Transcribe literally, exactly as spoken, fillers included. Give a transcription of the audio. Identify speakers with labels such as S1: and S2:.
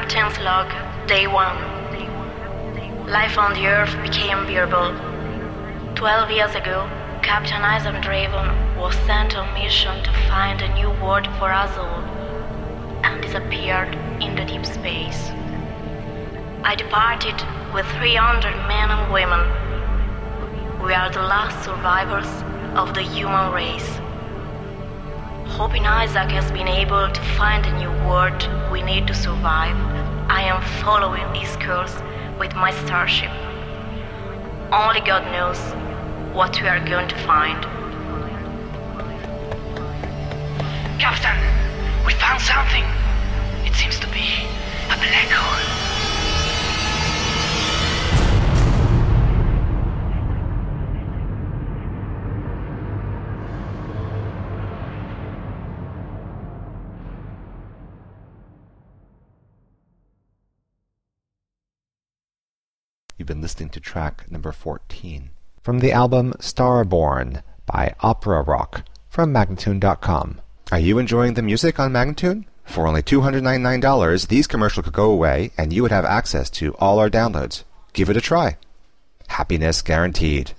S1: Captain's log, day one. Life on the Earth became bearable. Twelve years ago, Captain Isaac Draven was sent on a mission to find a new world for us all, and disappeared into deep space. I departed with three hundred men and women. We are the last survivors of the human race. Hoping Isaac has been able to find a new world we need to survive, I am following his course with my starship. Only God knows what we are going to find.
S2: Captain, we found something. It seems to be a black hole.
S3: You've been listening to track number fourteen from the album Starborn by Opera Rock from Magnatune dot com. Are you enjoying the music on Magnatune? For only two hundred ninety-nine dollars, these commercials could go away and you would have access to all our downloads. Give it a try. Happiness guaranteed.